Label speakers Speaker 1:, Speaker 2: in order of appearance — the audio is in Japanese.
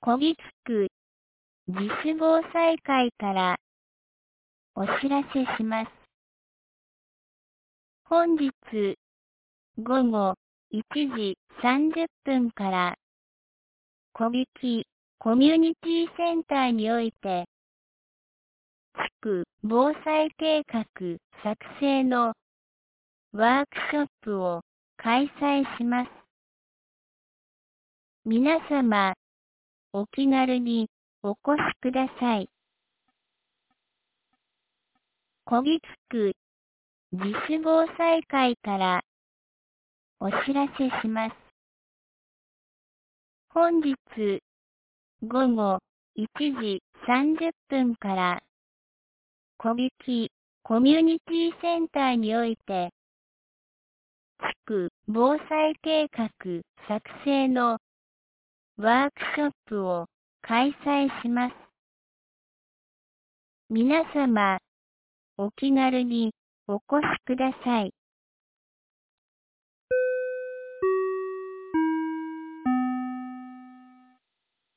Speaker 1: こぎつく自主防災会からお知らせします。本日午後1時30分からこぎきコミュニティセンターにおいて地区防災計画作成のワークショップを開催します。皆様、お気軽にお越しください。こぎつく自主防災会からお知らせします。本日午後1時30分からこぎきコミュニティセンターにおいて地区防災計画作成のワークショップを開催します。皆様、お気軽にお越しください。